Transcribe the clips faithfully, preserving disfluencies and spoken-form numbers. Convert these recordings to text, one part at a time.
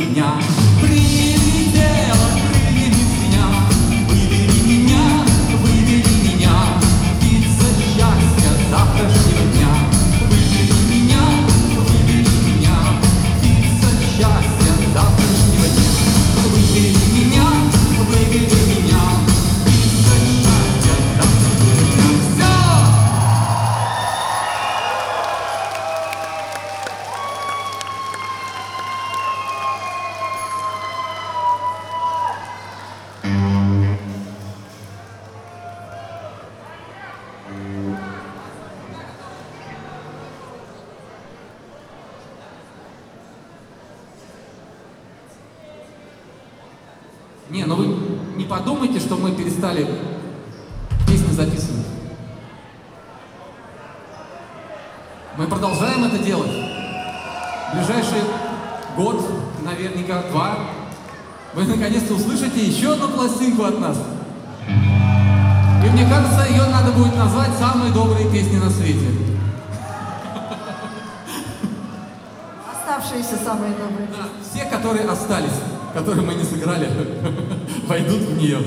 меня. Прилетела, прыгни с меня, выбери меня, выбери меня, птица счастья завтрашнего дня. Выбери меня, выбери меня, птица счастья завтрашнего дня. Выбери меня, выбери меня, птица счастья завтрашнего дня. Все! Не, ну вы не подумайте, что мы перестали песни записывать. Мы продолжаем это делать. В ближайший год, наверняка два, вы наконец-то услышите еще одну пластинку от нас. И мне кажется, ее надо будет назвать «Самые добрые песни на свете». Оставшиеся самые добрые. Да, все, которые остались, которые мы не сыграли, войдут в нее.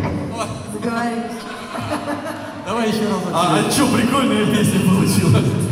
Заговорились. Давай еще раз. А, а что, прикольная песня получилась.